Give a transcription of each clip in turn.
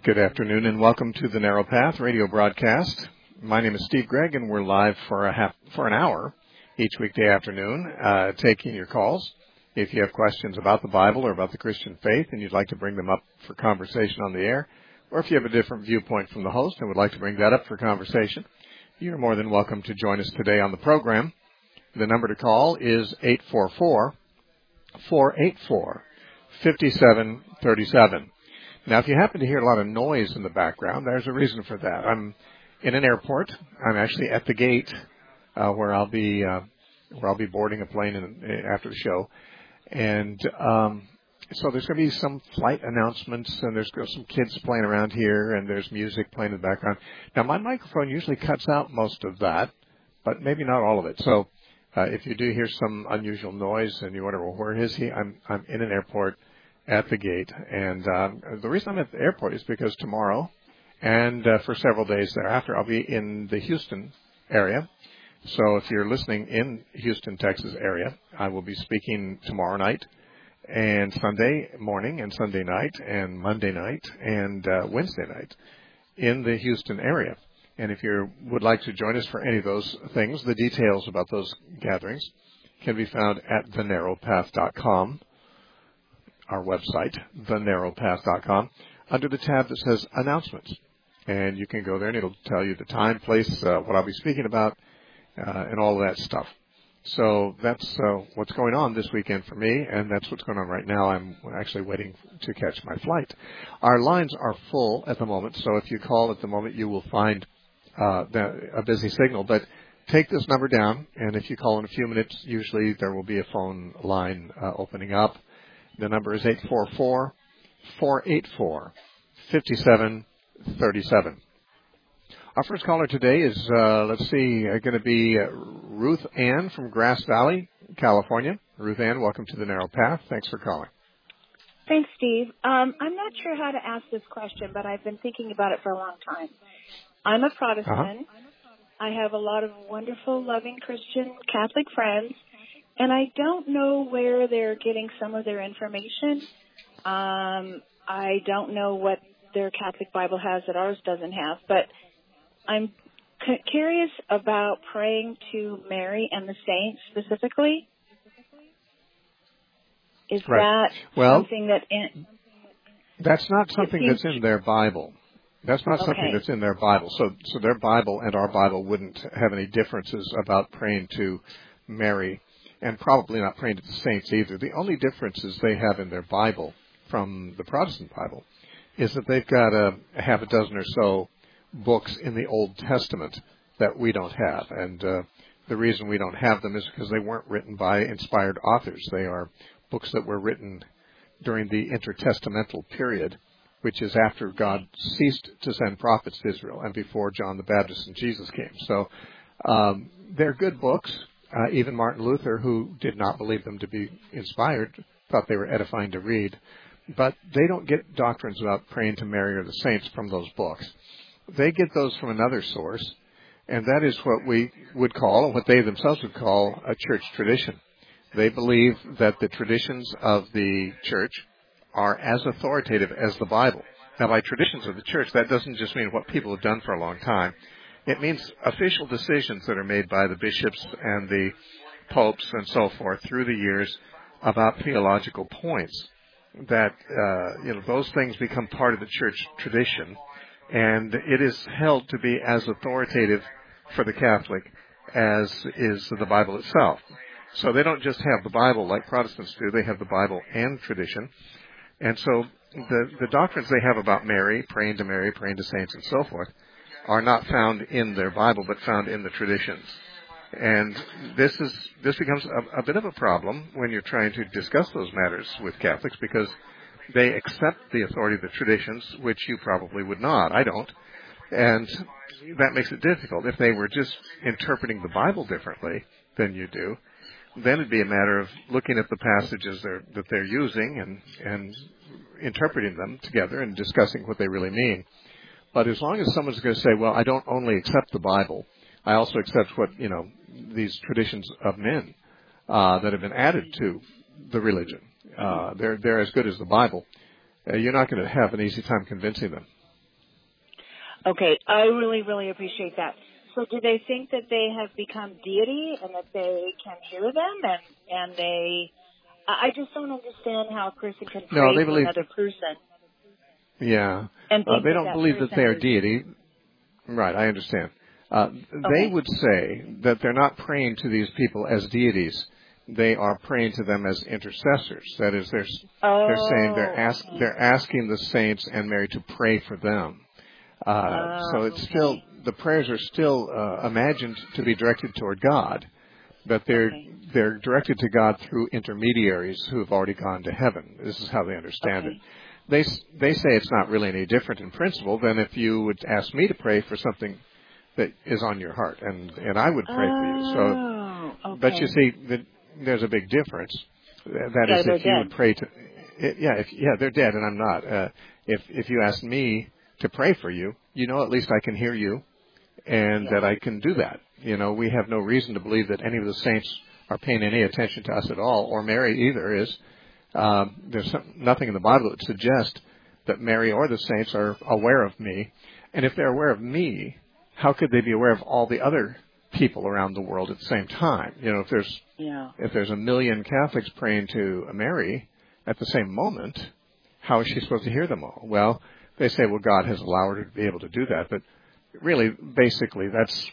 Good afternoon and welcome to the Narrow Path radio broadcast. My name is Steve Gregg and we're live for an hour each weekday afternoon, taking your calls. If you have questions about the Bible or about the Christian faith and you'd like to bring them up for conversation on the air, or if you have a different viewpoint from the host and would like to bring that up for conversation, you're more than welcome to join us today on the program. The number to call is 844-484-5737. Now, if you happen to hear a lot of noise in the background, there's a reason for that. I'm in an airport. I'm actually at the gate where I'll be boarding a plane after the show, and so there's going to be some flight announcements, and there's some kids playing around here, and there's music playing in the background. Now, my microphone usually cuts out most of that, but maybe not all of it. So, if you do hear some unusual noise and you wonder, well, where is he? I'm in an airport at the gate, and the reason I'm at the airport is because tomorrow and for several days thereafter I'll be in the Houston area. So if you're listening in Houston, Texas area, I will be speaking tomorrow night and Sunday morning and Sunday night and Monday night and Wednesday night in the Houston area. And if you would like to join us for any of those things, the details about those gatherings can be found at thenarrowpath.com. Our website, thenarrowpath.com, under the tab that says Announcements. And you can go there and it'll tell you the time, place, what I'll be speaking about, and all of that stuff. So that's what's going on this weekend for me, and that's what's going on right now. I'm actually waiting to catch my flight. Our lines are full at the moment, so if you call at the moment, you will find a busy signal. But take this number down, and if you call in a few minutes, usually there will be a phone line opening up. The number is 844-484-5737. Our first caller today is, going to be Ruth Ann from Grass Valley, California. Ruth Ann, welcome to the Narrow Path. Thanks for calling. Thanks, Steve. I'm not sure how to ask this question, but I've been thinking about it for a long time. I'm a Protestant. Uh-huh. I have a lot of wonderful, loving Christian Catholic friends. And I don't know where they're getting some of their information. I don't know what their Catholic Bible has that ours doesn't have. But I'm curious about praying to Mary and the saints specifically. Is right. that well, something that... that's not something that's in their Bible. That's not something that's in their Bible. So their Bible and our Bible wouldn't have any differences about praying to Mary, and probably not praying to the saints either. The only differences they have in their Bible from the Protestant Bible is that they've got a half a dozen or so books in the Old Testament that we don't have. And the reason we don't have them is because they weren't written by inspired authors. They are books that were written during the intertestamental period, which is after God ceased to send prophets to Israel and before John the Baptist and Jesus came. So they're good books. Even Martin Luther, who did not believe them to be inspired, thought they were edifying to read. But they don't get doctrines about praying to Mary or the saints from those books. They get those from another source, and that is what we would call, and what they themselves would call, a church tradition. They believe that the traditions of the church are as authoritative as the Bible. Now, by traditions of the church, that doesn't just mean what people have done for a long time. It means official decisions that are made by the bishops and the popes and so forth through the years about theological points. That those things become part of the church tradition, and it is held to be as authoritative for the Catholic as is the Bible itself. So they don't just have the Bible like Protestants do; they have the Bible and tradition. And so the doctrines they have about Mary, praying to saints, and so forth, are not found in their Bible, but found in the traditions. And this becomes a bit of a problem when you're trying to discuss those matters with Catholics, because they accept the authority of the traditions, which you probably would not. I don't. And that makes it difficult. If they were just interpreting the Bible differently than you do, then it'd be a matter of looking at the passages that they're using and interpreting them together and discussing what they really mean. But as long as someone's going to say, well, I don't only accept the Bible, I also accept what, these traditions of men that have been added to the religion. They're as good as the Bible. You're not going to have an easy time convincing them. Okay, I really, really appreciate that. So do they think that they have become deity and that they can hear them and they... I just don't understand how a person can pray for another person. Yeah. And they don't believe that they are deity. Right, I understand. They would say that they're not praying to these people as deities. They are praying to them as intercessors. That is, they're saying they're asking the saints and Mary to pray for them. So it's still, the prayers are still imagined to be directed toward God, but they're directed to God through intermediaries who have already gone to heaven. This is how they understand it. They say it's not really any different in principle than if you would ask me to pray for something that is on your heart, and I would pray for you. So, but you see, there's a big difference. That is, if you would pray to, they're dead, and I'm not. If you ask me to pray for you, at least I can hear you, and that I can do that. We have no reason to believe that any of the saints are paying any attention to us at all, or Mary either is. There's nothing in the Bible that suggests that Mary or the saints are aware of me. And if they're aware of me, how could they be aware of all the other people around the world at the same time? If there's a million Catholics praying to Mary at the same moment, how is she supposed to hear them all? Well, they say, well, God has allowed her to be able to do that. But really, basically, that's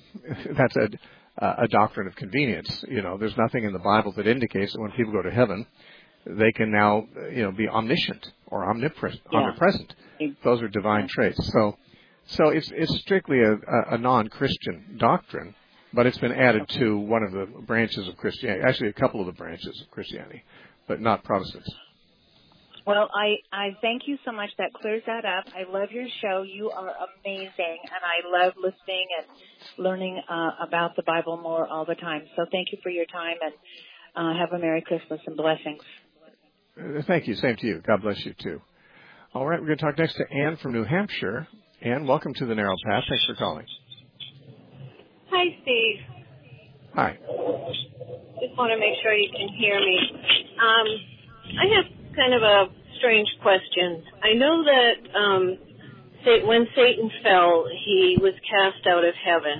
a doctrine of convenience. There's nothing in the Bible that indicates that when people go to heaven, they can now, be omniscient or omnipresent. Those are divine traits. So it's strictly a non-Christian doctrine, but it's been added to one of the branches of Christianity, actually a couple of the branches of Christianity, but not Protestants. Well, I thank you so much. That clears that up. I love your show. You are amazing, and I love listening and learning about the Bible more all the time. So thank you for your time, and have a Merry Christmas and blessings. Thank you. Same to you. God bless you, too. All right, we're going to talk next to Ann from New Hampshire. Ann, welcome to the Narrow Path. Thanks for calling. Hi, Steve. Hi. Just want to make sure you can hear me. I have kind of a strange question. I know that when Satan fell, he was cast out of heaven.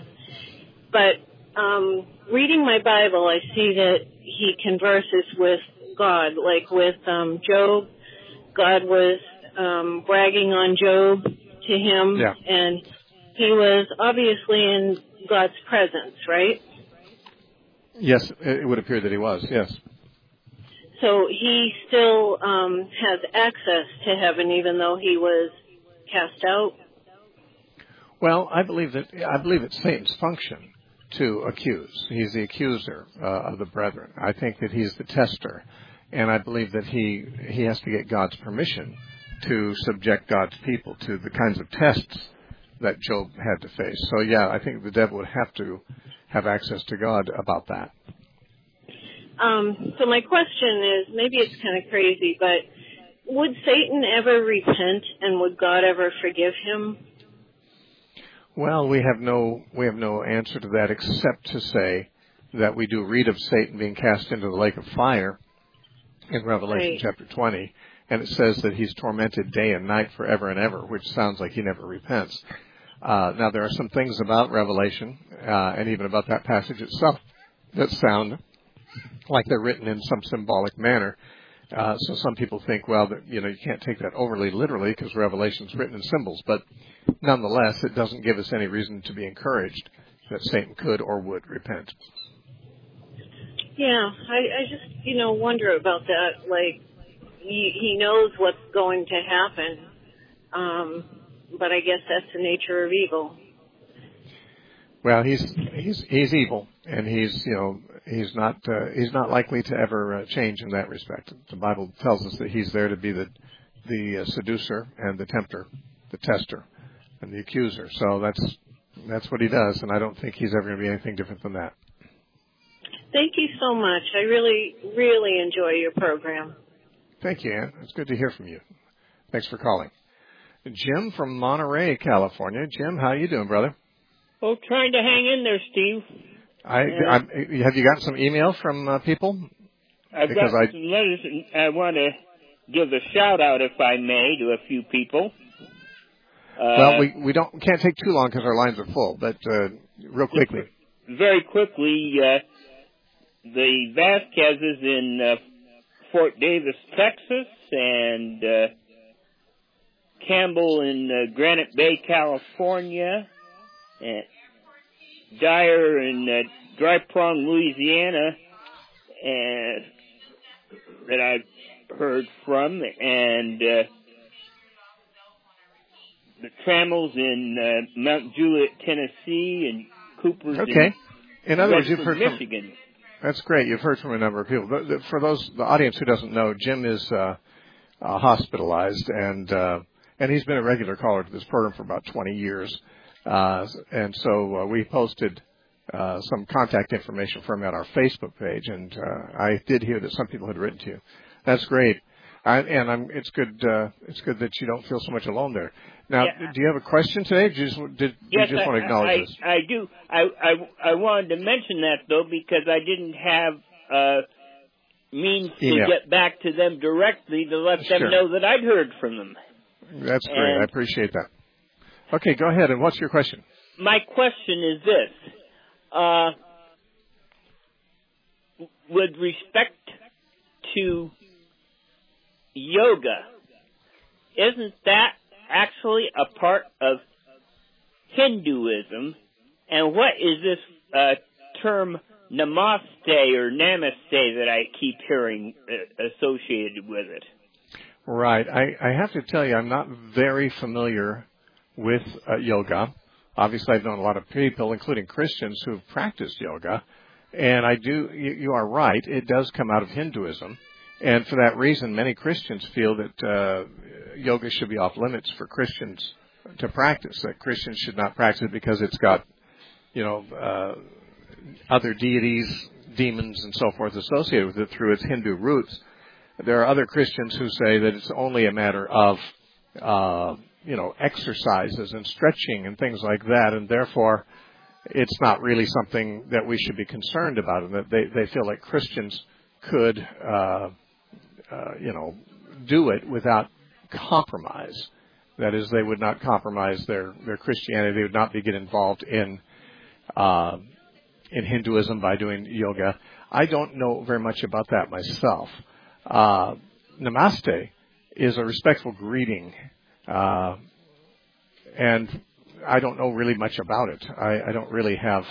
But reading my Bible, I see that he converses with God, like with Job. God was bragging on Job to him, and he was obviously in God's presence, right? Yes, it would appear that he was, yes. So he still has access to heaven even though he was cast out? Well, I believe it's Satan's function to accuse. He's the accuser of the brethren. I think that he's the tester. And I believe that he has to get God's permission to subject God's people to the kinds of tests that Job had to face. So, I think the devil would have to have access to God about that. So my question is, maybe it's kind of crazy, but would Satan ever repent and would God ever forgive him? Well, we have no answer to that except to say that we do read of Satan being cast into the lake of fire in Revelation chapter 20, and it says that he's tormented day and night forever and ever, which sounds like he never repents. Now, there are some things about Revelation, and even about that passage itself, that sound like they're written in some symbolic manner. So some people think, well, that, you can't take that overly literally because Revelation's written in symbols, but nonetheless, it doesn't give us any reason to be encouraged that Satan could or would repent. Yeah, I just, wonder about that. Like, he knows what's going to happen, but I guess that's the nature of evil. Well, he's evil, and he's not likely to ever change in that respect. The Bible tells us that he's there to be the seducer and the tempter, the tester, and the accuser. So that's what he does, and I don't think he's ever going to be anything different than that. Thank you so much. I really, really enjoy your program. Thank you, Ann. It's good to hear from you. Thanks for calling. Jim from Monterey, California. Jim, how you doing, brother? Oh, trying to hang in there, Steve. Have you gotten some email from people? I've got some letters, and I want to give a shout-out, if I may, to a few people. Well, we can't take too long because our lines are full, but real quickly. Very quickly, the Vasquezes in Fort Davis, Texas, and Campbell in Granite Bay, California, and Dyer in Dry Prong, Louisiana, and that I've heard from, and the Trammels in Mount Juliet, Tennessee, and Cooper's in other words, you've heard Michigan. From, that's great. You've heard from a number of people. For the audience who doesn't know, Jim is hospitalized, and he's been a regular caller to this program for about 20 years. And so we posted some contact information from him on our Facebook page, and I did hear that some people had written to you. That's great. It's good that you don't feel so much alone there. Now, do you have a question today? Do you just want to acknowledge this? I do. I wanted to mention that, though, because I didn't have means to get back to them directly to let them know that I'd heard from them. That's great. I appreciate that. Okay, go ahead. And what's your question? My question is this. With respect to yoga, isn't that actually a part of Hinduism? And what is this term namaste or namaste that I keep hearing associated with it? Right. I have to tell you, I'm not very familiar with yoga. Obviously, I've known a lot of people, including Christians, who've practiced yoga. And you are right, it does come out of Hinduism. And for that reason, many Christians feel that yoga should be off limits for Christians to practice, that Christians should not practice it because it's got, other deities, demons, and so forth associated with it through its Hindu roots. There are other Christians who say that it's only a matter of, exercises and stretching and things like that, and therefore it's not really something that we should be concerned about, and that they feel like Christians could, do it without compromise. That is, they would not compromise their Christianity. They would not get involved in Hinduism by doing yoga. I don't know very much about that myself. Namaste is a respectful greeting, and I don't know really much about it. I don't really have,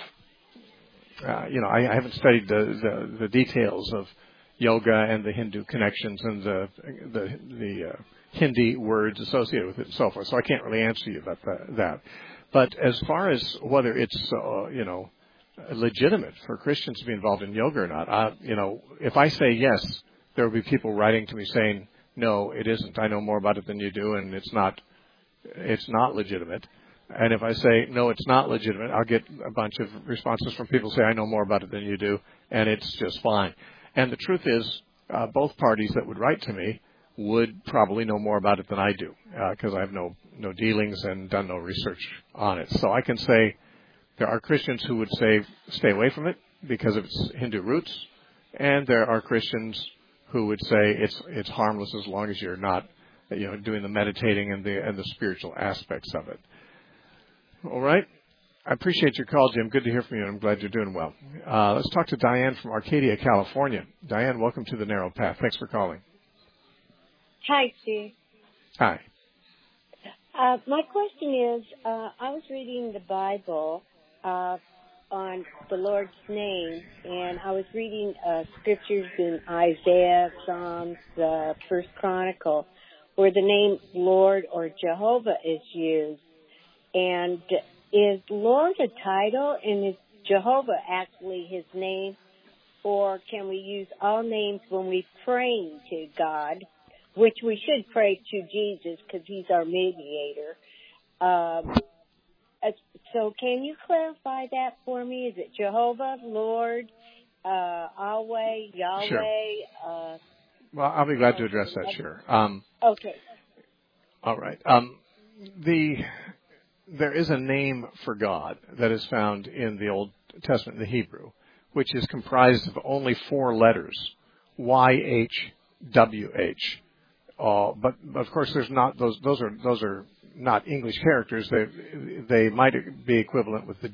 I haven't studied the details of yoga and the Hindu connections and the Hindi words associated with it and so forth. So I can't really answer you about that. But as far as whether it's, legitimate for Christians to be involved in yoga or not, if I say yes, there will be people writing to me saying, no, it isn't. I know more about it than you do, and it's not legitimate. And if I say, no, it's not legitimate, I'll get a bunch of responses from people who say, I know more about it than you do, and it's just fine. And the truth is, both parties that would write to me would probably know more about it than I do, because I have no dealings and done no research on it. So I can say there are Christians who would say, stay away from it because of its Hindu roots, and there are Christians who would say it's harmless as long as you're not, doing the meditating and the spiritual aspects of it. All right. I appreciate your call, Jim. Good to hear from you, and I'm glad you're doing well. Let's talk to Diane from Arcadia, California. Diane, welcome to The Narrow Path. Thanks for calling. Hi, Steve. Hi. My question is, I was reading the Bible on the Lord's name, and I was reading scriptures in Isaiah, Psalms, First Chronicle, where the name Lord or Jehovah is used. And is Lord a title, and is Jehovah actually his name? Or can we use all names when we pray to God, which we should pray to Jesus because he's our mediator? So can you clarify that for me? Is it Jehovah, Lord, Yahweh, Yahweh? Sure. Well, I'll be glad to address that, sure. Okay. All right. There is a name for God that is found in the Old Testament, the Hebrew, which is comprised of only 4 letters, YHWH. But of course, there's not those are not English characters. They might be equivalent with the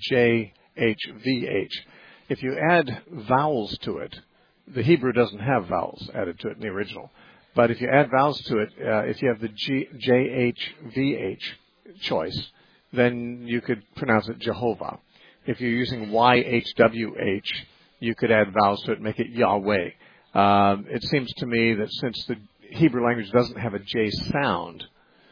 JHVH. If you add vowels to it, the Hebrew doesn't have vowels added to it in the original. But if you add vowels to it, if you have the JHVH choice, then you could pronounce it Jehovah. If you're using YHWH, you could add vowels to it and make it Yahweh. It seems to me that since the Hebrew language doesn't have a J sound,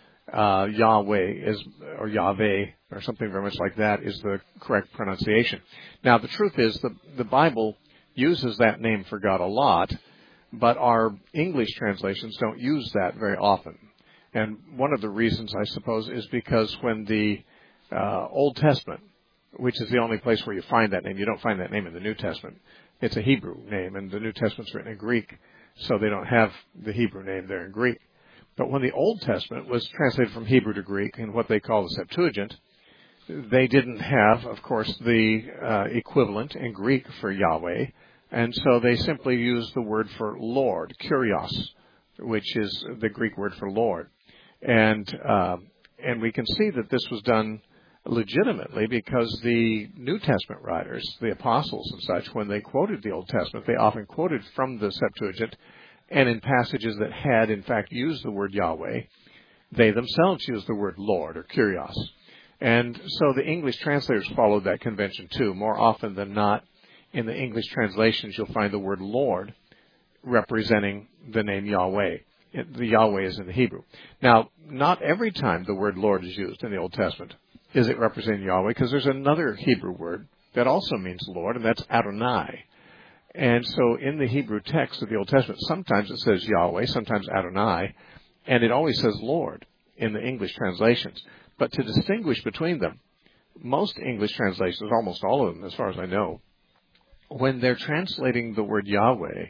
Yahweh or Yahweh or something very much like that is the correct pronunciation. Now, the truth is the Bible uses that name for God a lot, but our English translations don't use that very often. And one of the reasons, I suppose, is because when the Old Testament, which is the only place where you find that name, you don't find that name in the New Testament. It's a Hebrew name, and the New Testament's written in Greek, so they don't have the Hebrew name there in Greek. But when the Old Testament was translated from Hebrew to Greek in what they call the Septuagint, they didn't have, of course, the equivalent in Greek for Yahweh, and so they simply used the word for Lord, Kyrios, which is the Greek word for Lord. And we can see that this was done legitimately because the New Testament writers, the apostles and such, when they quoted the Old Testament, they often quoted from the Septuagint, and in passages that had, in fact, used the word Yahweh, they themselves used the word Lord or Kyrios. And so the English translators followed that convention too. More often than not, in the English translations, you'll find the word Lord representing the name Yahweh. The Yahweh is in the Hebrew. Now, not every time the word Lord is used in the Old Testament is it representing Yahweh, because there's another Hebrew word that also means Lord, and that's Adonai. And so in the Hebrew text of the Old Testament, sometimes it says Yahweh, sometimes Adonai, and it always says Lord in the English translations. But to distinguish between them, most English translations, almost all of them as far as I know, when they're translating the word Yahweh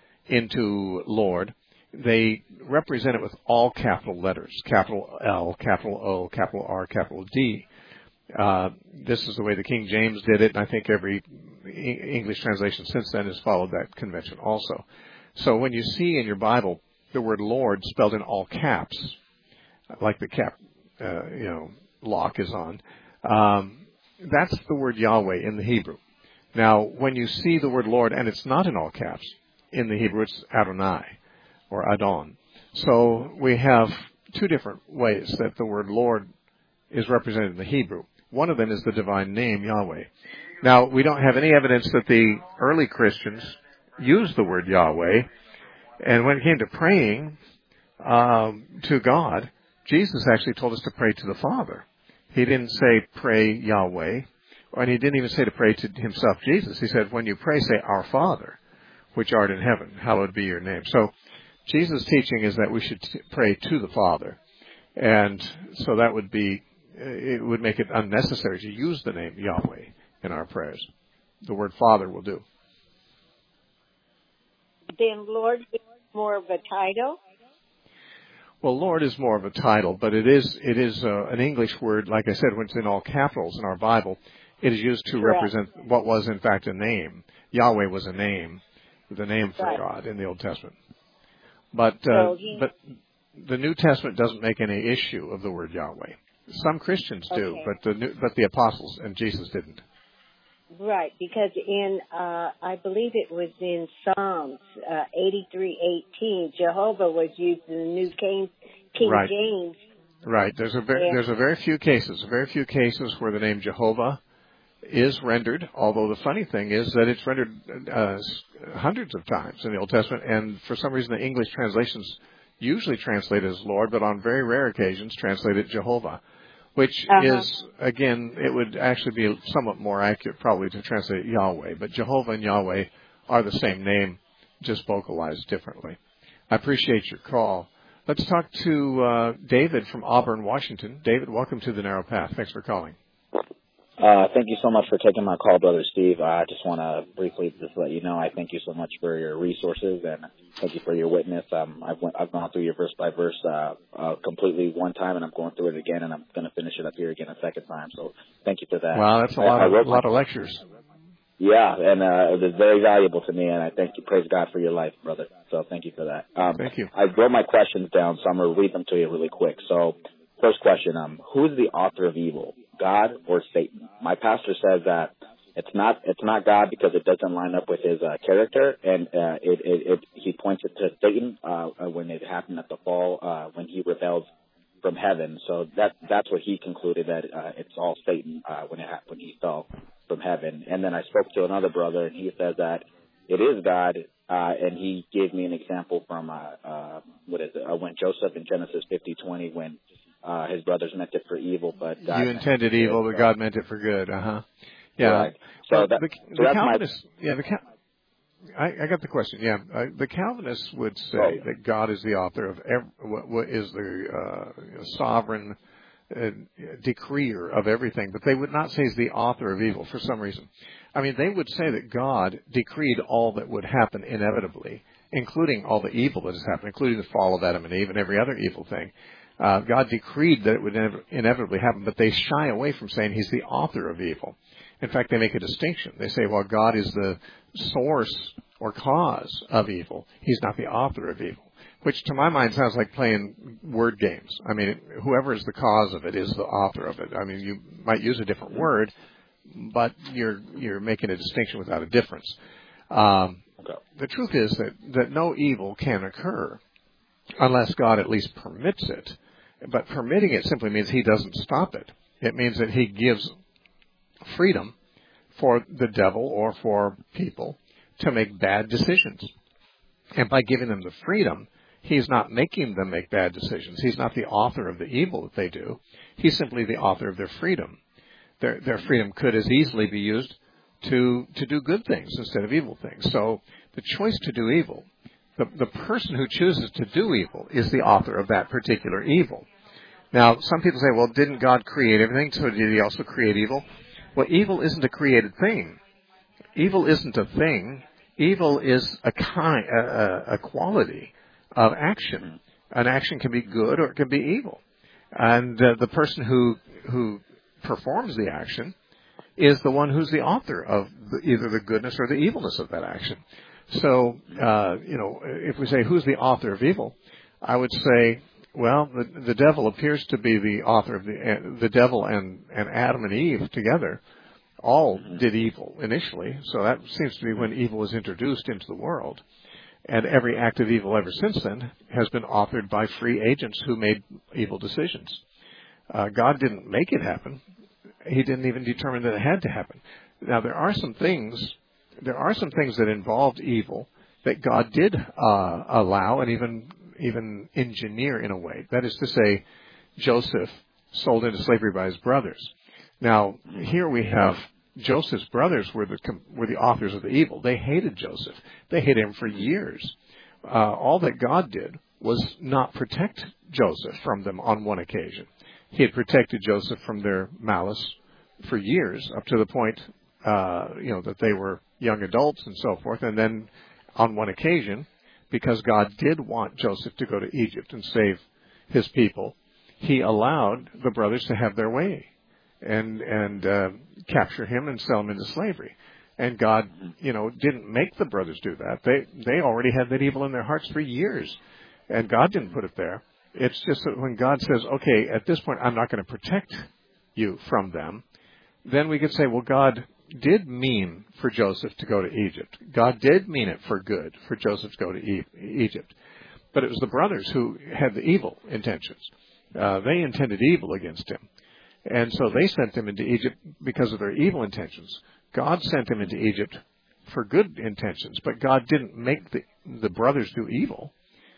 into Lord, they represent it with all capital letters, capital L, capital O, capital R, capital D. This is the way the King James did it, and I think every English translation since then has followed that convention also. So when you see in your Bible the word Lord spelled in all caps, like the cap, lock is on, that's the word Yahweh in the Hebrew. Now, when you see the word Lord, and it's not in all caps, in the Hebrew it's Adonai, or Adon. So we have two different ways that the word Lord is represented in the Hebrew. One of them is the divine name, Yahweh. Now, we don't have any evidence that the early Christians used the word Yahweh. And when it came to praying to God, Jesus actually told us to pray to the Father. He didn't say pray Yahweh, and he didn't even say to pray to himself, Jesus. He said, when you pray, say, Our Father, which art in heaven, hallowed be your name. So Jesus' teaching is that we should pray to the Father. And so that would be, it would make it unnecessary to use the name Yahweh in our prayers. The word Father will do. Then Lord is more of a title? Well, Lord is more of a title, but it is an English word. Like I said, when it's in all capitals in our Bible, it is used to represent what was in fact a name. Yahweh was a name, the name for God in the Old Testament. But the New Testament doesn't make any issue of the word Yahweh. Some Christians do, but the apostles and Jesus didn't. Right, because in I believe it was in Psalms 83:18, Jehovah was used in the New King James. Right. There's a very few cases where the name Jehovah is rendered. Although the funny thing is that it's rendered hundreds of times in the Old Testament, and for some reason the English translations usually translate it as Lord, but on very rare occasions translate it Jehovah. Which is, again, it would actually be somewhat more accurate probably to translate Yahweh. But Jehovah and Yahweh are the same name, just vocalized differently. I appreciate your call. Let's talk to David from Auburn, Washington. David, welcome to The Narrow Path. Thanks for calling. Thank you so much for taking my call, Brother Steve. I just want to briefly just let you know I thank you so much for your resources and thank you for your witness. I've gone through your verse by verse completely one time, and I'm going through it again, and I'm going to finish it up here again a second time. So thank you for that. Wow, that's a lot of lectures. Yeah, and it was very valuable to me, and I thank you. Praise God for your life, brother. So thank you for that. Thank you. I wrote my questions down, so I'm going to read them to you really quick. So first question, who is the author of evil, God or Satan? My pastor says that it's not God because it doesn't line up with his character, and he points it to Satan when it happened at the fall, when he rebelled from heaven. So that's what he concluded, that it's all Satan when he fell from heaven. And then I spoke to another brother, and he says that it is God, and he gave me an example from when Joseph in Genesis 50:20, when his brothers meant it for evil, but God you intended evil, but God meant it for good. Yeah. Right. So the Calvinists. I got the question. Yeah, the Calvinists would say that God is the author of what is the sovereign decreer of everything, but they would not say he's the author of evil for some reason. I mean, they would say that God decreed all that would happen inevitably, including all the evil that has happened, including the fall of Adam and Eve and every other evil thing. God decreed that it would inevitably happen, but they shy away from saying he's the author of evil. In fact, they make a distinction. They say, well, God is the source or cause of evil. He's not the author of evil, which to my mind sounds like playing word games. I mean, whoever is the cause of it is the author of it. I mean, you might use a different word, but you're making a distinction without a difference. The truth is that no evil can occur unless God at least permits it. But permitting it simply means he doesn't stop it. It means that he gives freedom for the devil or for people to make bad decisions. And by giving them the freedom, he's not making them make bad decisions. He's not the author of the evil that they do. He's simply the author of their freedom. Their freedom could as easily be used to do good things instead of evil things. So the choice to do evil, the person who chooses to do evil is the author of that particular evil. Now, some people say, well, didn't God create everything, so did he also create evil? Well, evil isn't a created thing. Evil isn't a thing. Evil is a quality of action. An action can be good or it can be evil. And the person who performs the action is the one who's the author of either the goodness or the evilness of that action. So, if we say who's the author of evil, I would say, well, the devil appears to be the author of the devil and Adam and Eve together all did evil initially. So that seems to be when evil was introduced into the world. And every act of evil ever since then has been authored by free agents who made evil decisions. God didn't make it happen. He didn't even determine that it had to happen. Now, there are some things that involved evil that God did allow and even engineer in a way. That is to say, Joseph sold into slavery by his brothers. Now, here we have Joseph's brothers were the authors of the evil. They hated Joseph. They hated him for years. All that God did was not protect Joseph from them on one occasion. He had protected Joseph from their malice for years, up to the point, that they were young adults and so forth. And then on one occasion, because God did want Joseph to go to Egypt and save his people, he allowed the brothers to have their way and capture him and sell him into slavery. And God, didn't make the brothers do that. They already had that evil in their hearts for years, and God didn't put it there. It's just that when God says, okay, at this point I'm not going to protect you from them, then we could say, well, God did mean for Joseph to go to Egypt. God did mean it for good for Joseph to go to Egypt. But it was the brothers who had the evil intentions. They intended evil against him. And so they sent him into Egypt because of their evil intentions. God sent him into Egypt for good intentions, but God didn't make the brothers do evil.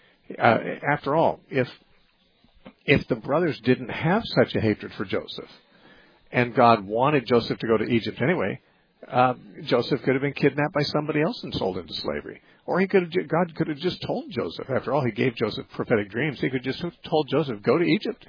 After all, if the brothers didn't have such a hatred for Joseph, and God wanted Joseph to go to Egypt anyway, Joseph could have been kidnapped by somebody else and sold into slavery. Or God could have just told Joseph. After all, he gave Joseph prophetic dreams. He could just have told Joseph, go to Egypt,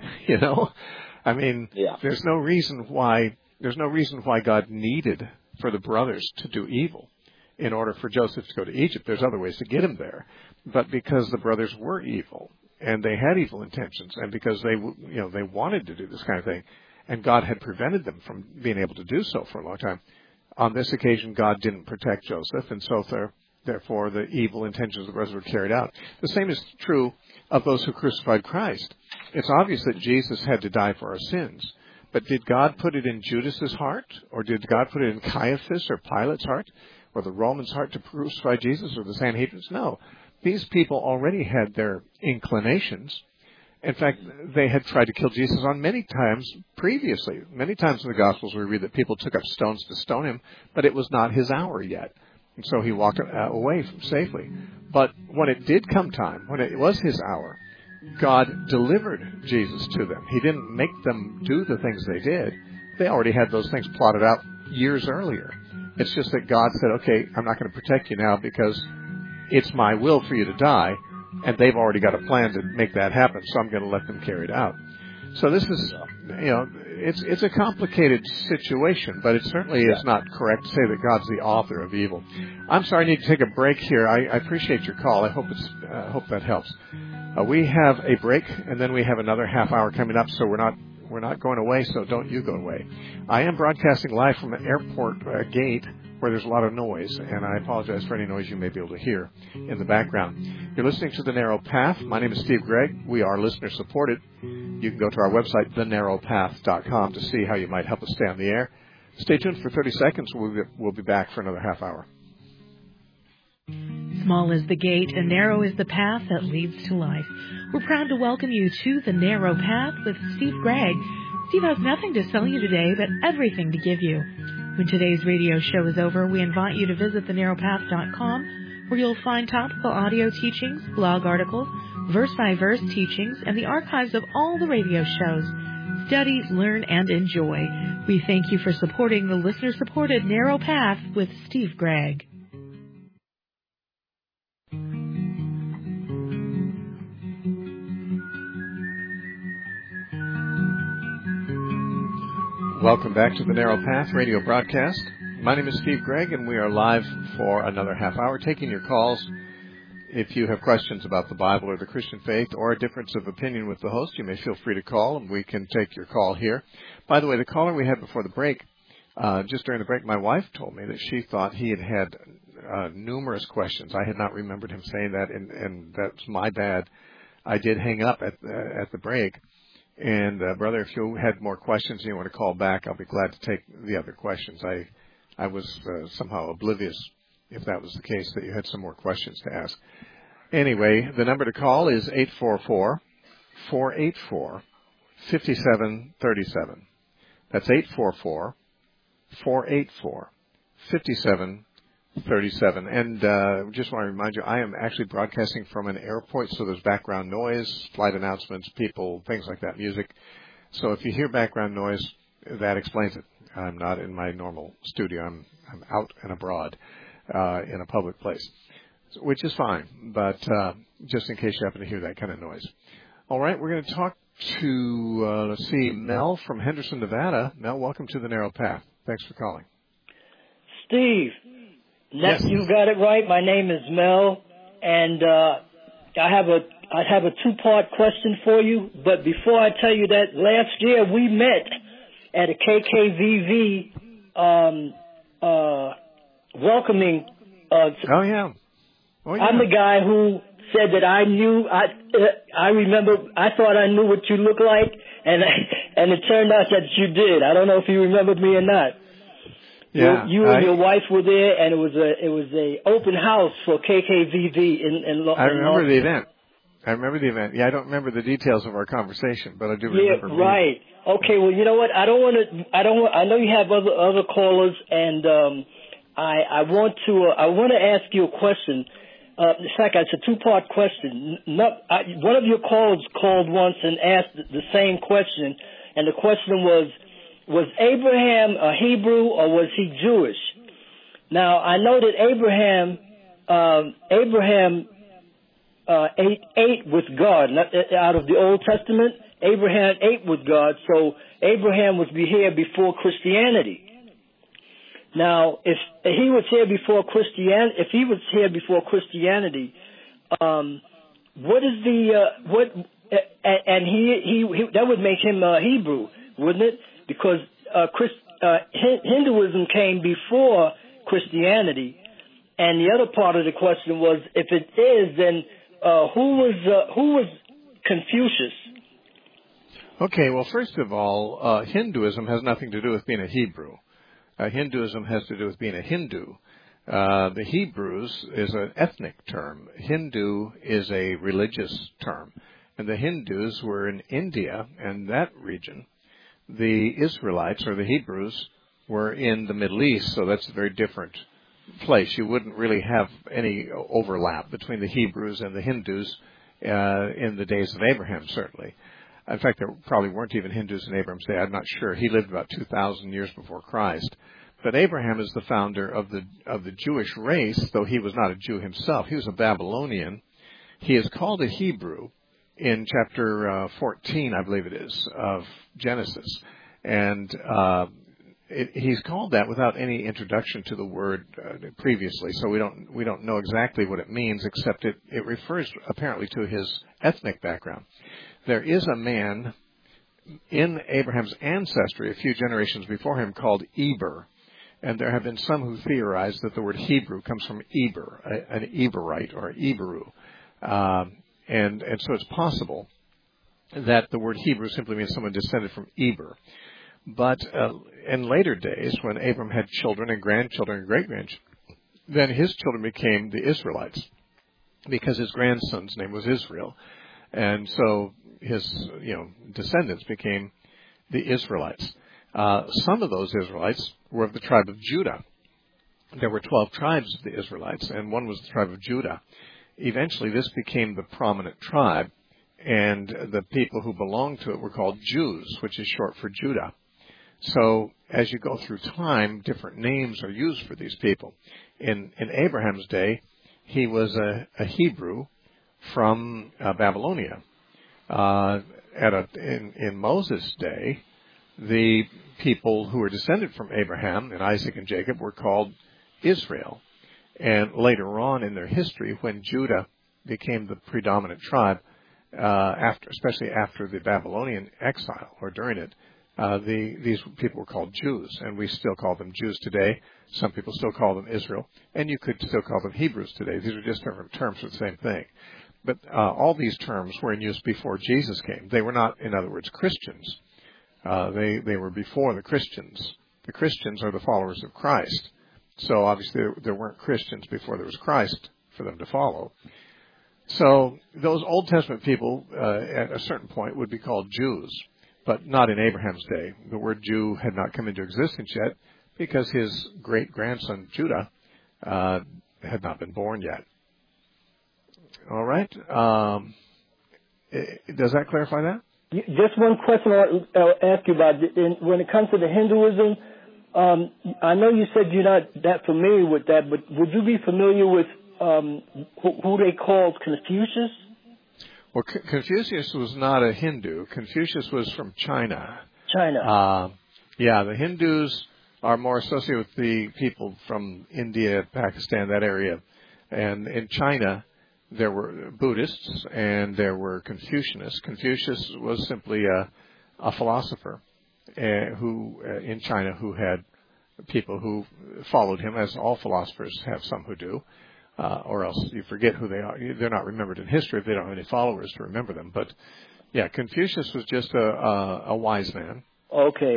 I mean, There's no reason why God needed for the brothers to do evil in order for Joseph to go to Egypt. There's other ways to get him there. But because the brothers were evil and they had evil intentions, and because they wanted to do this kind of thing, and God had prevented them from being able to do so for a long time, on this occasion God didn't protect Joseph, and so Therefore, the evil intentions of the brothers were carried out. The same is true of those who crucified Christ. It's obvious that Jesus had to die for our sins. But did God put it in Judas's heart? Or did God put it in Caiaphas or Pilate's heart? Or the Romans' heart to crucify Jesus, or the Sanhedrin's? No. These people already had their inclinations. In fact, they had tried to kill Jesus on many times previously. Many times in the Gospels we read that people took up stones to stone him, but it was not his hour yet. And so he walked away safely. But when it did come time, when it was his hour, God delivered Jesus to them. He didn't make them do the things they did. They already had those things plotted out years earlier. It's just that God said, okay, I'm not going to protect you now because it's my will for you to die, and they've already got a plan to make that happen, so I'm going to let them carry it out. So this is, it's a complicated situation, but it certainly is not correct to say that God's the author of evil. I'm sorry, I need to take a break here. I appreciate your call. I hope that helps. We have a break, and then we have another half hour coming up, so we're not going away, so don't you go away. I am broadcasting live from an airport gate where there's a lot of noise, and I apologize for any noise you may be able to hear in the background. You're listening to The Narrow Path. My name is Steve Gregg. We are listener-supported. You can go to our website, thenarrowpath.com, to see how you might help us stay on the air. Stay tuned for 30 seconds. We'll be back for another half hour. Small is the gate and narrow is the path that leads to life. We're proud to welcome you to The Narrow Path with Steve Gregg. Steve has nothing to sell you today, but everything to give you. When today's radio show is over, we invite you to visit thenarrowpath.com, where you'll find topical audio teachings, blog articles, verse-by-verse teachings, and the archives of all the radio shows. Study, learn, and enjoy. We thank you for supporting the listener-supported Narrow Path with Steve Gregg. Welcome back to the Narrow Path radio broadcast. My name is Steve Gregg, and we are live for another half hour taking your calls. If you have questions about the Bible or the Christian faith or a difference of opinion with the host, you may feel free to call, and we can take your call here. By the way, the caller we had before the break, just during the break, my wife told me that she thought he had numerous questions. I had not remembered him saying that, and that's my bad. I did hang up at the break. And, brother, if you had more questions and you want to call back, I'll be glad to take the other questions. I was somehow oblivious, if that was the case, that you had some more questions to ask. Anyway, the number to call is 844-484-5737. That's 844-484-5737. And just want to remind you, I am actually broadcasting from an airport, so there's background noise, flight announcements, people, things like that, music. So if you hear background noise, that explains it. I'm not in my normal studio. I'm out and abroad in a public place, which is fine, but just in case you happen to hear that kind of noise. All right, we're going to talk to, Mel from Henderson, Nevada. Mel, welcome to The Narrow Path. Thanks for calling. Steve. Yes. You got it right. My name is Mel, and I have a two-part question for you. But before I tell you that, last year we met at a KKVV welcoming. Oh yeah. I'm the guy who said that I knew. I remember. I thought I knew what you looked like, and it turned out that you did. I don't know if you remembered me or not. Yeah, you and your wife were there, and it was a open house for KKVV in I remember the event. Yeah, I don't remember the details of our conversation, but I do remember. Yeah, right. Okay. Well, you know what? I know you have other callers, and I want to ask you a question. It's a two-part question. One of your callers called once and asked the same question, and the question was Abraham a Hebrew or was he Jewish? Now, I know that Abraham ate with God. Out of the Old Testament, Abraham ate with God, so Abraham was here before Christianity. Now, if he was here before Christianity, what is and he that would make him Hebrew, wouldn't it? Because Hinduism came before Christianity, And the other part of the question was, if it is, then who was Confucius? Okay, well, first of all, Hinduism has nothing to do with being a Hebrew. Hinduism has to do with being a Hindu. The Hebrews is an ethnic term. Hindu is a religious term. And the Hindus were in India and that region. The Israelites, or the Hebrews, were in the Middle East, so that's a very different place. You wouldn't really have any overlap between the Hebrews and the Hindus in the days of Abraham, certainly. In fact, there probably weren't even Hindus in Abraham's day. I'm not sure. He lived about 2,000 years before Christ. But Abraham is the founder of the Jewish race, though he was not a Jew himself. He was a Babylonian. He is called a Hebrew in chapter 14, I believe it is, of Genesis. And he's called that without any introduction to the word previously, so we don't know exactly what it means, except it refers apparently to his ethnic background. There is a man in Abraham's ancestry a few generations before him called Eber, and there have been some who theorize that the word Hebrew comes from Eber, an Eberite or Eberu, and so it's possible that the word Hebrew simply means someone descended from Eber. But in later days, when Abram had children and grandchildren and great-grandchildren, then his children became the Israelites, because his grandson's name was Israel. And so his descendants became the Israelites. Some of those Israelites were of the tribe of Judah. There were 12 tribes of the Israelites, and one was the tribe of Judah. Eventually, this became the prominent tribe, and the people who belonged to it were called Jews, which is short for Judah. So as you go through time, different names are used for these people. In Abraham's day, he was a Hebrew from Babylonia. In Moses' day, the people who were descended from Abraham and Isaac and Jacob were called Israel. And later on in their history, when Judah became the predominant tribe, especially after the Babylonian exile or during it, these people were called Jews, and we still call them Jews today. Some people still call them Israel, and you could still call them Hebrews today. These are just different terms for the same thing. But all these terms were in use before Jesus came. They were not, in other words, Christians. They were before the Christians. The Christians are the followers of Christ. So obviously there weren't Christians before there was Christ for them to follow. So those Old Testament people at a certain point would be called Jews, but not in Abraham's day. The word Jew had not come into existence yet because his great-grandson Judah had not been born yet. All right. Does that clarify that? Just one question I'll ask you about. When it comes to the Hinduism, I know you said you're not that familiar with that, but would you be familiar with who they called Confucius? Well, Confucius was not a Hindu. Confucius was from China. China. The Hindus are more associated with the people from India, Pakistan, that area. And in China, there were Buddhists and there were Confucianists. Confucius was simply a philosopher in China who had people who followed him, as all philosophers have some who do. Or else you forget who they are. They're not remembered in history if they don't have any followers to remember them. But, Confucius was just a wise man. Okay.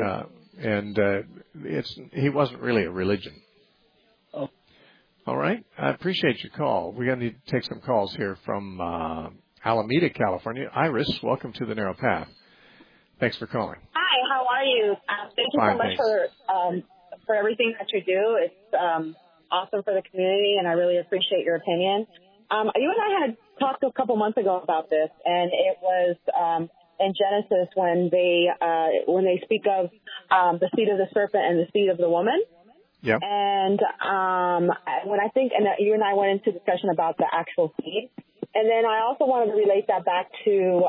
He wasn't really a religion. Oh. All right. I appreciate your call. We're going to need to take some calls here from Alameda, California. Iris, welcome to the Narrow Path. Thanks for calling. Hi, how are you? Thank you so much for everything that you do. It's awesome for the community, and I really appreciate your opinion. You and I had talked a couple months ago about this, and it was in Genesis when they speak of the seed of the serpent and the seed of the woman. Yeah. And when I think, and you and I went into discussion about the actual seed, and then I also wanted to relate that back to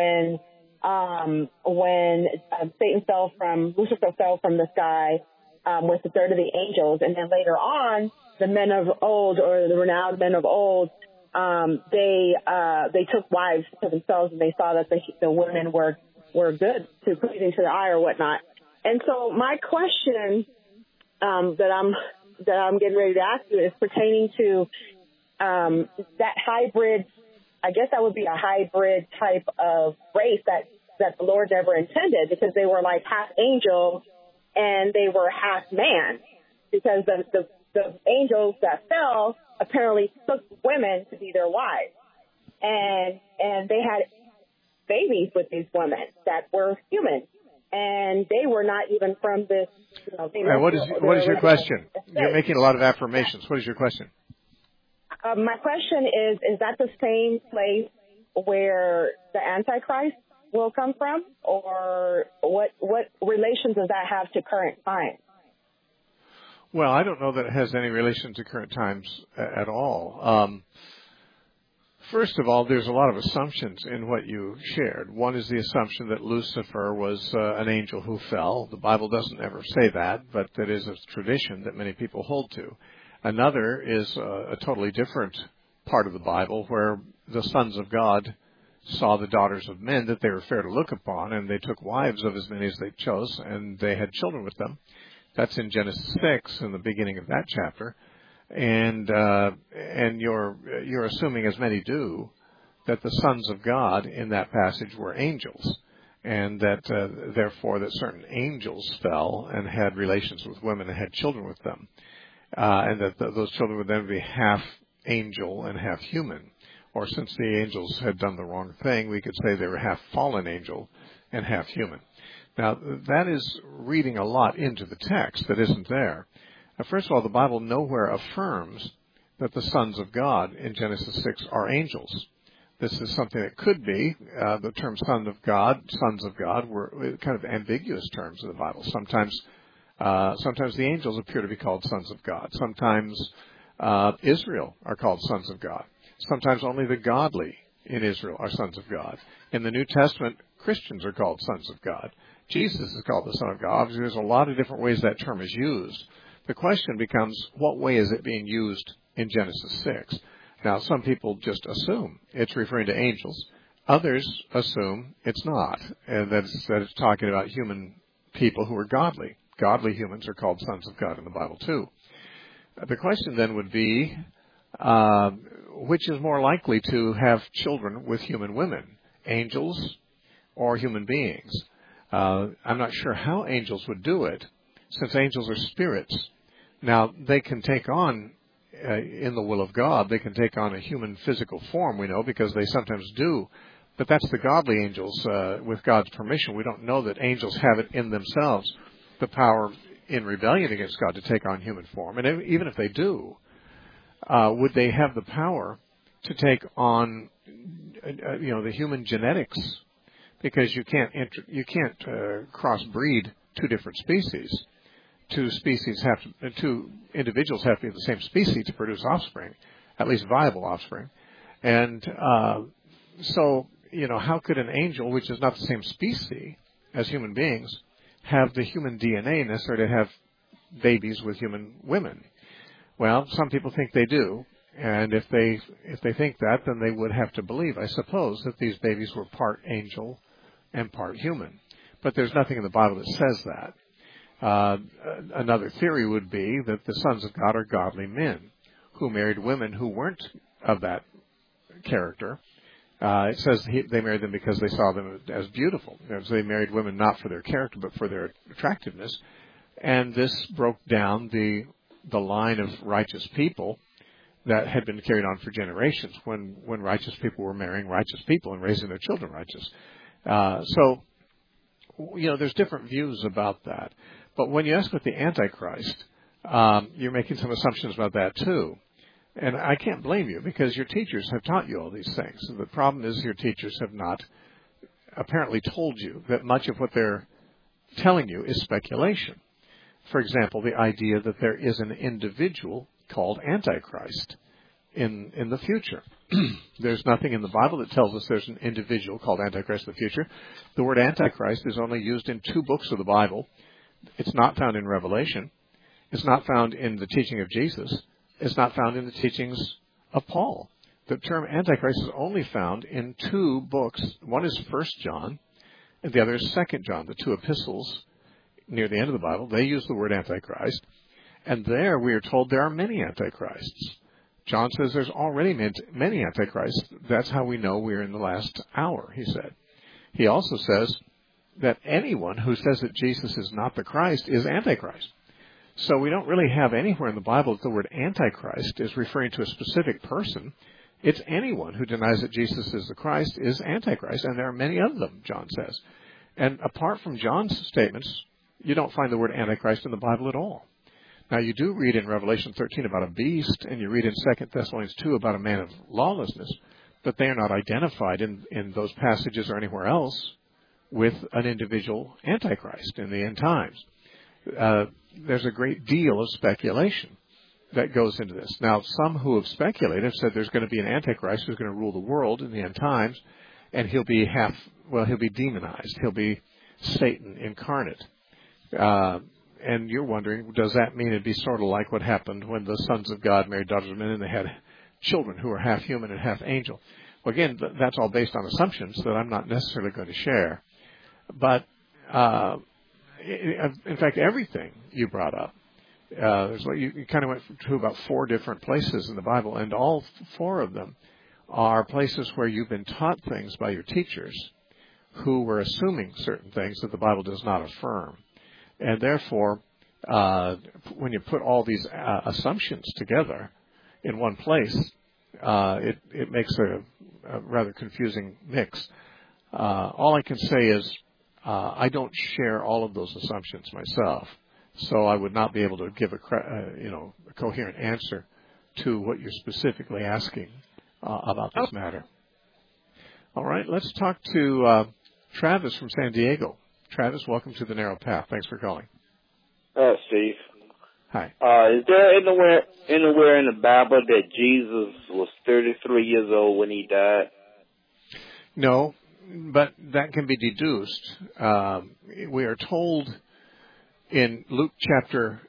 when Lucifer fell from the sky. With the third of the angels, and then later on, the men of old, or the renowned men of old, they took wives to themselves, and they saw that the women were good to pleasing to the eye or whatnot. And so my question that I'm that I'm getting ready to ask you is pertaining to that hybrid. I guess that would be a hybrid type of race that the Lord never intended, because they were like half angel and they were half man, because the angels that fell apparently took women to be their wives, and they had babies with these women that were human, and they were not even from this. What is your question? You're making a lot of affirmations. What is your question? My question is that the same place where the Antichrist will come from, or what relation does that have to current times? Well, I don't know that it has any relation to current times at all. First of all, there's a lot of assumptions in what you shared. One is the assumption that Lucifer was an angel who fell. The Bible doesn't ever say that, but that is a tradition that many people hold to. Another is a totally different part of the Bible, where the sons of God saw the daughters of men that they were fair to look upon, and they took wives of as many as they chose, and they had children with them. That's in Genesis 6, in the beginning of that chapter. And you're assuming, as many do, that the sons of God in that passage were angels, and that therefore that certain angels fell and had relations with women and had children with them, and that those children would then be half angel and half human. Or since the angels had done the wrong thing, we could say they were half fallen angel and half human. Now, that is reading a lot into the text that isn't there. First of all, the Bible nowhere affirms that the sons of God in Genesis 6 are angels. This is something that could be. The term sons of God were kind of ambiguous terms in the Bible. Sometimes the angels appear to be called sons of God. Sometimes Israel are called sons of God. Sometimes only the godly in Israel are sons of God. In the New Testament, Christians are called sons of God. Jesus is called the Son of God. Obviously, there's a lot of different ways that term is used. The question becomes, what way is it being used in Genesis 6? Now, some people just assume it's referring to angels. Others assume it's not, and that it's talking about human people who are godly. Godly humans are called sons of God in the Bible, too. The question then would be, which is more likely to have children with human women, angels or human beings? I'm not sure how angels would do it, since angels are spirits. Now, they can take on, in the will of God, they can take on a human physical form, we know, because they sometimes do. But that's the godly angels with God's permission. We don't know that angels have it in themselves, the power in rebellion against God to take on human form. And even if they do, would they have the power to take on, the human genetics? Because you can't crossbreed two different species. Two individuals have to be the same species to produce offspring, at least viable offspring. And so, how could an angel, which is not the same species as human beings, have the human DNA necessary to have babies with human women? Well, some people think they do, and if they think that, then they would have to believe, I suppose, that these babies were part angel and part human. But there's nothing in the Bible that says that. Another theory would be that the sons of God are godly men who married women who weren't of that character. It says they married them because they saw them as beautiful. So they married women not for their character, but for their attractiveness. And this broke down the line of righteous people that had been carried on for generations when righteous people were marrying righteous people and raising their children righteous. So, there's different views about that. But when you ask about the Antichrist, you're making some assumptions about that too. And I can't blame you, because your teachers have taught you all these things. And the problem is your teachers have not apparently told you that much of what they're telling you is speculation. For example, the idea that there is an individual called Antichrist in the future. There's nothing in the Bible that tells us there's an individual called Antichrist in the future. The word Antichrist is only used in 2 books of the Bible. It's not found in Revelation. It's not found in the teaching of Jesus. It's not found in the teachings of Paul. The term Antichrist is only found in 2 books. One is 1 John, and the other is 2 John, the 2 epistles near the end of the Bible. They use the word Antichrist. And there we are told there are many antichrists. John says there's already many antichrists. That's how we know we're in the last hour, he said. He also says that anyone who says that Jesus is not the Christ is antichrist. So we don't really have anywhere in the Bible that the word antichrist is referring to a specific person. It's anyone who denies that Jesus is the Christ is antichrist, and there are many of them, John says. And apart from John's statements, you don't find the word antichrist in the Bible at all. Now, you do read in Revelation 13 about a beast, and you read in 2 Thessalonians 2 about a man of lawlessness, but they are not identified in those passages or anywhere else with an individual antichrist in the end times. There's a great deal of speculation that goes into this. Now, some who have speculated have said there's going to be an antichrist who's going to rule the world in the end times, and he'll be demonized. He'll be Satan incarnate. And you're wondering, does that mean it'd be sort of like what happened when the sons of God married daughters of men and they had children who were half human and half angel? Well, again, that's all based on assumptions that I'm not necessarily going to share. But, in fact, everything you brought up, you kind of went to about 4 different places in the Bible, and all 4 of them are places where you've been taught things by your teachers who were assuming certain things that the Bible does not affirm. And therefore, when you put all these assumptions together in one place, it makes a rather confusing mix. All I can say is I don't share all of those assumptions myself, so I would not be able to give a coherent answer to what you're specifically asking about this matter. All right, let's talk to Travis from San Diego. Travis, welcome to the Narrow Path. Thanks for calling. Steve. Hi. Is there anywhere in the Bible that Jesus was 33 years old when he died? No, but that can be deduced. We are told in Luke chapter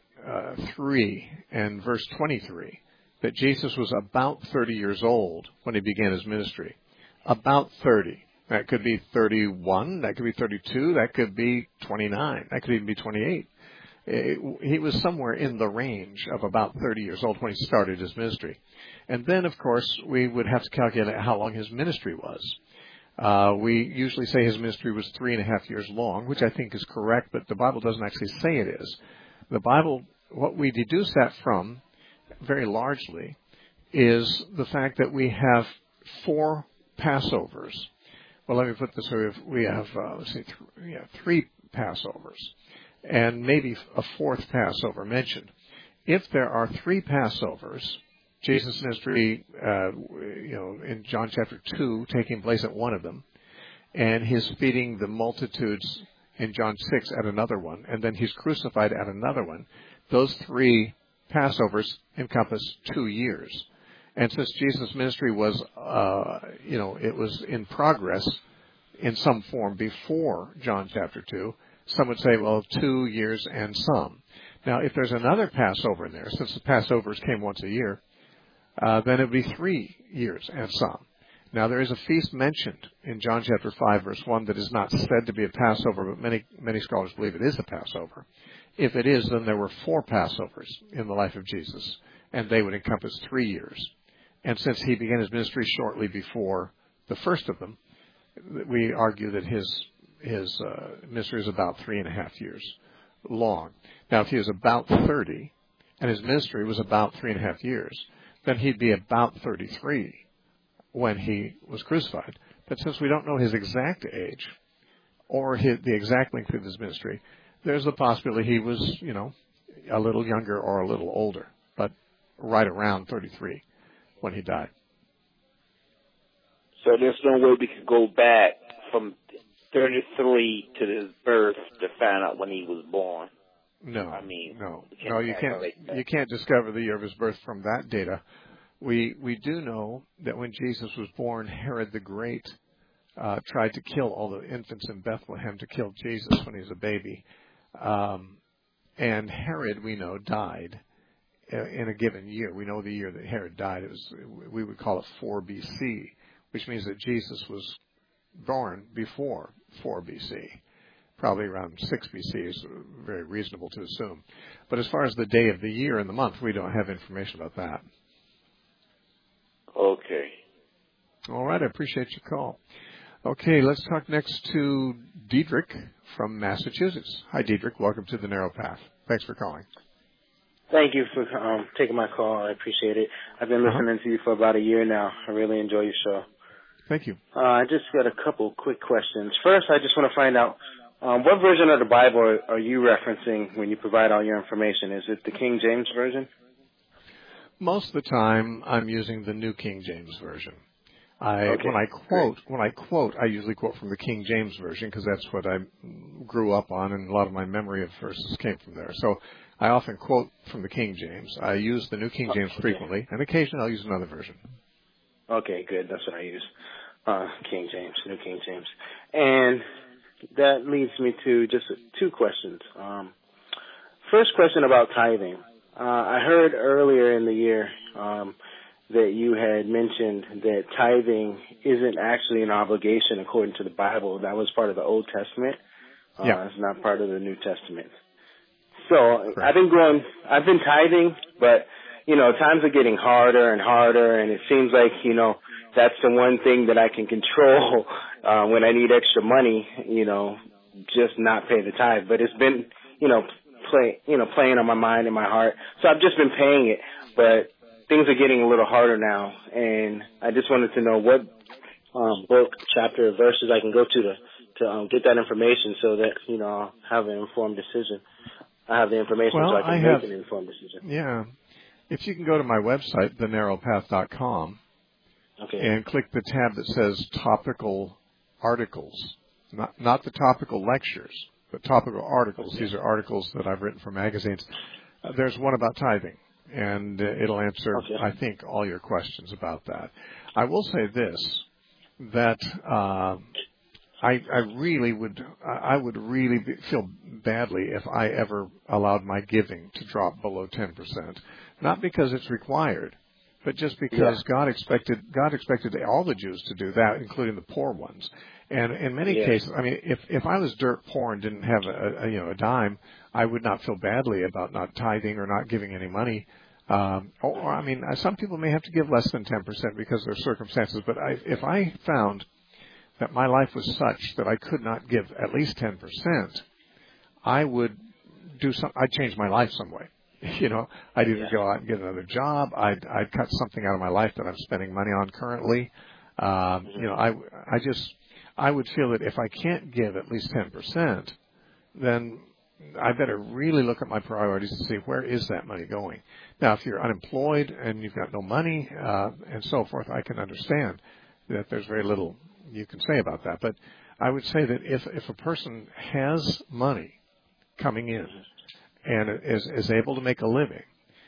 3 and verse 23 that Jesus was about 30 years old when he began his ministry. About 30. That could be 31, that could be 32, that could be 29, that could even be 28. He was somewhere in the range of about 30 years old when he started his ministry. And then, of course, we would have to calculate how long his ministry was. We usually say his ministry was 3.5 years long, which I think is correct, but the Bible doesn't actually say it is. The Bible, what we deduce that from, very largely, is the fact that we have 4 Passovers. Well, let me put this way. We have 3 Passovers, and maybe a 4th Passover mentioned. If there are 3 Passovers, Jesus' ministry, in John chapter 2, taking place at one of them, and his feeding the multitudes in John 6 at another one, and then he's crucified at another one, those 3 Passovers encompass 2 years. And since Jesus' ministry was, it was in progress in some form before John chapter 2, some would say, 2 years and some. Now, if there's another Passover in there, since the Passovers came once a year, then it would be 3 years and some. Now, there is a feast mentioned in John chapter 5, verse 1, that is not said to be a Passover, but many scholars believe it is a Passover. If it is, then there were 4 Passovers in the life of Jesus, and they would encompass 3 years. And since he began his ministry shortly before the first of them, we argue that his ministry is about 3.5 years long. Now, if he was about 30, and his ministry was about 3.5 years, then he'd be about 33 when he was crucified. But since we don't know his exact age or the exact length of his ministry, there's the possibility he was, a little younger or a little older, but right around 33 when he died. So there's no way we could go back from 33 to his birth to find out when he was born. No, you can't discover the year of his birth from that data. We do know that when Jesus was born, Herod the Great tried to kill all the infants in Bethlehem to kill Jesus when he was a baby. And Herod, we know, died in a given year. We know the year that Herod died. We would call it 4 B.C., which means that Jesus was born before 4 B.C. probably around 6 BC is very reasonable to assume. But as far as the day of the year and the month, we don't have information about that. Okay. All right, I appreciate your call. Okay, let's talk next to Diedrich from Massachusetts. Hi, Diedrich. Welcome to the Narrow Path. Thanks for calling. Thank you for taking my call. I appreciate it. I've been listening to you for about a year now. I really enjoy your show. Thank you. I just got a couple quick questions. First, I just want to find out, what version of the Bible are you referencing when you provide all your information? Is it the King James Version? Most of the time, I'm using the New King James Version. When I quote, I usually quote from the King James Version because that's what I grew up on, and a lot of my memory of verses came from there. So I often quote from the King James. I use the New King James frequently, and occasionally I'll use another version. Okay, good. That's what I use. King James, New King James. And that leads me to just 2 questions. First question about tithing. I heard earlier in the year that you had mentioned that tithing isn't actually an obligation according to the Bible. That was part of the Old Testament. It's not part of the New Testament. So I've been tithing, but, times are getting harder and harder, and it seems like, that's the one thing that I can control when I need extra money, just not pay the tithe. But it's been, playing on my mind and my heart. So I've just been paying it, but things are getting a little harder now, and I just wanted to know what book, chapter, verses I can go to get that information so that, I'll have an informed decision. I have the information so I can make an informed decision. Yeah. If you can go to my website, thenarrowpath.com, and click the tab that says topical articles, not the topical lectures, but topical articles. These are articles that I've written for magazines. There's one about tithing, and it'll answer, I think, all your questions about that. I will say this, that I would really feel badly if I ever allowed my giving to drop below 10%. Not because it's required, but just because God expected all the Jews to do that, including the poor ones. And in many cases, I mean, if I was dirt poor and didn't have a dime, I would not feel badly about not tithing or not giving any money. Some people may have to give less than 10% because of their circumstances, but if I found that my life was such that I could not give at least 10%, I would I'd change my life some way. I'd either go out and get another job. I'd cut something out of my life that I'm spending money on currently. I would feel that if I can't give at least 10%, then I better really look at my priorities and see where is that money going. Now, if you're unemployed and you've got no money and so forth, I can understand that there's very little you can say about that. But I would say that if a person has money coming in and is able to make a living,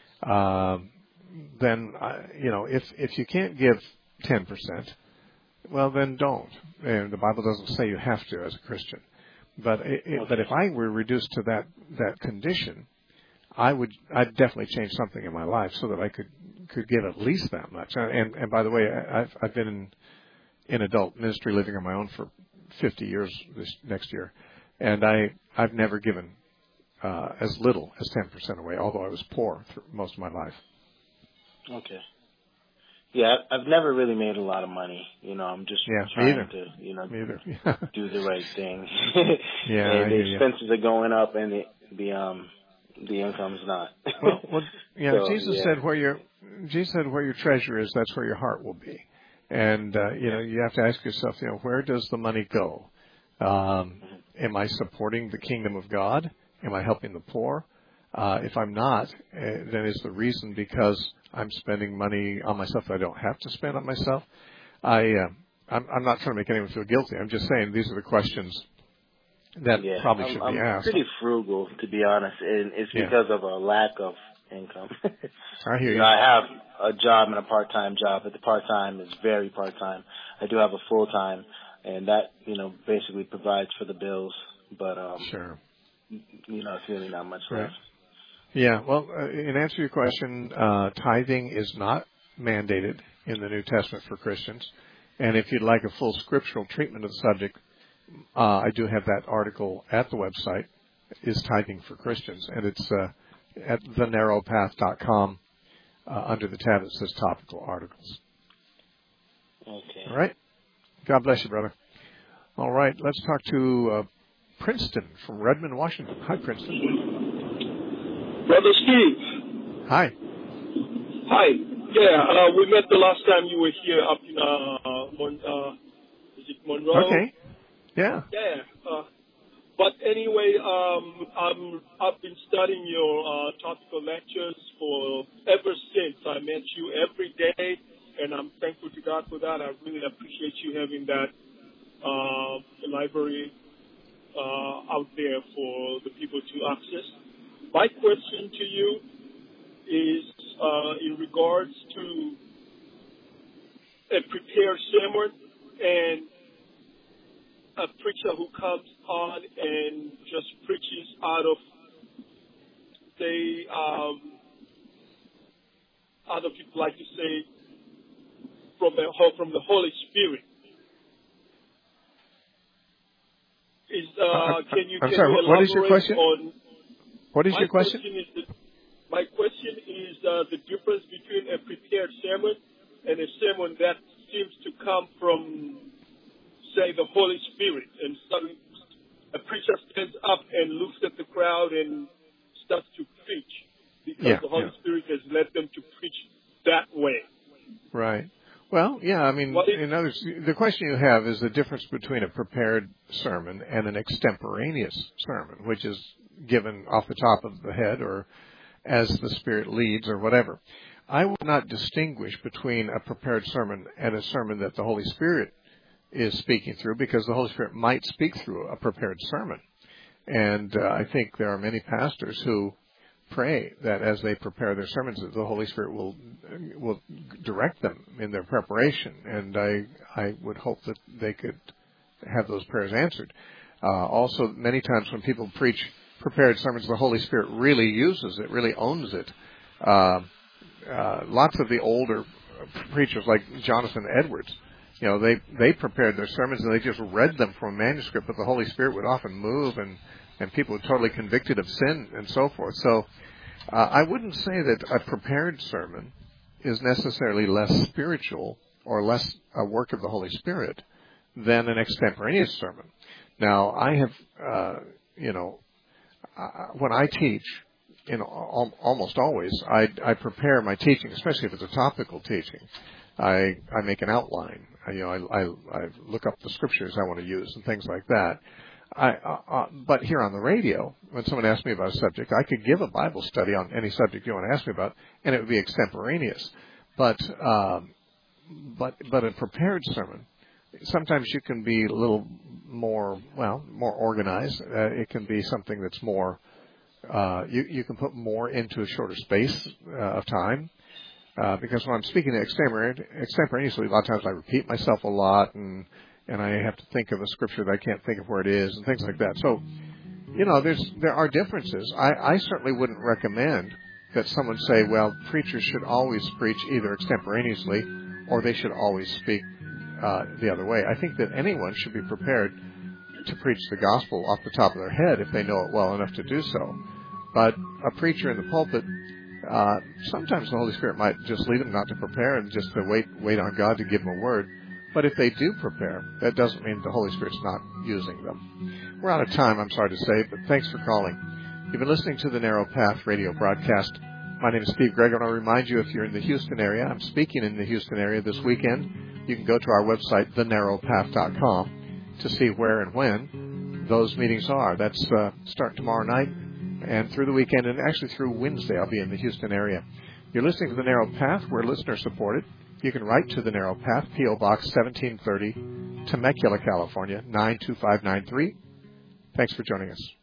then if you can't give 10%, well then don't. And the Bible doesn't say you have to as a Christian. But but if I were reduced to that condition, I'd definitely change something in my life so that I could give at least that much. And by the way, I've been in adult ministry living on my own for 50 years this next year, and I've never given as little as 10% away, although I was poor for most of my life. Okay. Yeah, I've never really made a lot of money. I'm just trying to, do the right thing. And the expenses are going up, and the income's not. Jesus said where your treasure is, that's where your heart will be. And you have to ask yourself, where does the money go? Am I supporting the kingdom of God? Am I helping the poor? If I'm not, then is the reason because I'm spending money on myself that I don't have to spend on myself? I'm not trying to make anyone feel guilty. I'm just saying these are the questions that probably should be asked. I'm pretty frugal, to be honest, and it's because of a lack of income. I hear you. I have a job and a part-time job, but the part-time is very part-time. I do have a full-time, and that, basically provides for the bills. But, sure. It's really not much left. Yeah, well, in answer to your question, tithing is not mandated in the New Testament for Christians. And if you'd like a full scriptural treatment of the subject, I do have that article at the website, Is Tithing for Christians, and it's at thenarrowpath.com under the tab that says Topical Articles. Okay. All right. God bless you, brother. All right. Let's talk to Princeton from Redmond, Washington. Hi, Princeton. Brother Steve. Hi. Hi. Yeah, we met the last time you were here up in is it Monroe? Okay. Yeah. Yeah. But anyway, I've been studying your topical lectures ever since I met you every day, and I'm thankful to God for that. I really appreciate you having that library out there for the people to access. My question to you is in regards to a prepared sermon and a preacher who comes on and just preaches out of, say, other people like to say, from the Holy Spirit. Can you elaborate what is your question? What is your question? My question is the difference between a prepared sermon and a sermon that seems to come from, say, the Holy Spirit, and suddenly a preacher stands up and looks at the crowd and starts to preach because the Holy Spirit has led them to preach that way. Right. Well, yeah, I mean, the question you have is the difference between a prepared sermon and an extemporaneous sermon, which is given off the top of the head or as the Spirit leads or whatever. I would not distinguish between a prepared sermon and a sermon that the Holy Spirit is speaking through, because the Holy Spirit might speak through a prepared sermon. And I think there are many pastors who pray that as they prepare their sermons, that the Holy Spirit will direct them in their preparation. And I would hope that they could have those prayers answered. Also, many times when people preach prepared sermons, the Holy Spirit really uses it, really owns it. Lots of the older preachers, like Jonathan Edwards, they prepared their sermons and they just read them from a manuscript, but the Holy Spirit would often move and people were totally convicted of sin and so forth. So I wouldn't say that a prepared sermon is necessarily less spiritual or less a work of the Holy Spirit than an extemporaneous sermon. Now, I have, when I teach, almost always, I prepare my teaching, especially if it's a topical teaching. I make an outline. I look up the scriptures I want to use and things like that. But here on the radio, when someone asks me about a subject, I could give a Bible study on any subject you want to ask me about, and it would be extemporaneous. But a prepared sermon, sometimes you can be a little more organized. It can be something that's more, you can put more into a shorter space of time. Because when I'm speaking extemporaneously, a lot of times I repeat myself a lot, and I have to think of a scripture that I can't think of where it is, and things like that. So, there are differences. I certainly wouldn't recommend that someone say, well, preachers should always preach either extemporaneously or they should always speak the other way. I think that anyone should be prepared to preach the gospel off the top of their head if they know it well enough to do so. But a preacher in the pulpit, sometimes the Holy Spirit might just lead them not to prepare and just to wait on God to give them a word. But if they do prepare, that doesn't mean the Holy Spirit's not using them. We're out of time, I'm sorry to say, but thanks for calling. You've been listening to the Narrow Path radio broadcast. My name is Steve Gregg, and I'll remind you, if you're in the Houston area, I'm speaking in the Houston area this weekend. You can go to our website, thenarrowpath.com, to see where and when those meetings are. That's start tomorrow night and through the weekend, and actually through Wednesday I'll be in the Houston area. You're listening to The Narrow Path. We're listener-supported. You can write to The Narrow Path, P.O. Box 1730, Temecula, California, 92593. Thanks for joining us.